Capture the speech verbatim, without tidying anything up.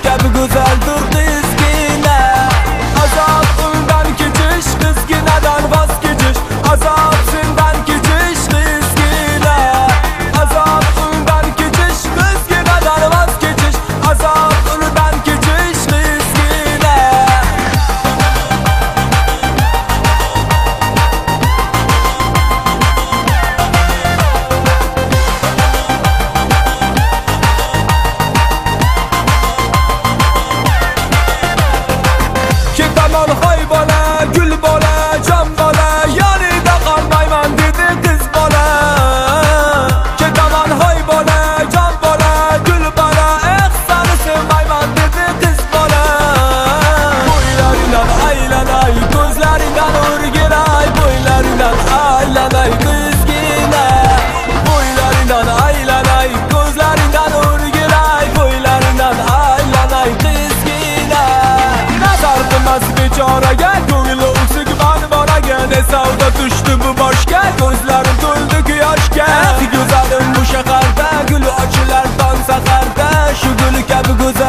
kabi go'zaldir qizgina. Azob undan kechish, qizginadan voz kechish. Azob sendan kechish qizgina. Azob undan kechish, qizginadan voz kechish. Azob undan kechish qizgina. Ketaman hoy bola, gul bola, jon bola, yonida qolmayman dedi qiz bola. Ketaman hoy bola, jon bola, gul bola, eh seni sevmayman dedi qiz bola. Bo'ylaringdan aylanay, ko'zlaringdan o'rgilay, bo'ylaringdan aylanay qizgina. Bo'ylaringdan aylanay, ko'zlaringdan o'rgilay, bo'ylaringdan aylanay qizgina. Nazar qilmas bechoraga, ko'ngli o'ksik manboraga, ne savdo tushdi bu boshga, ko'zlarim to'ldi quyoshga. Go'zalim bu shaharda, gul ochilar tong saharda, shu gul kabi go'zal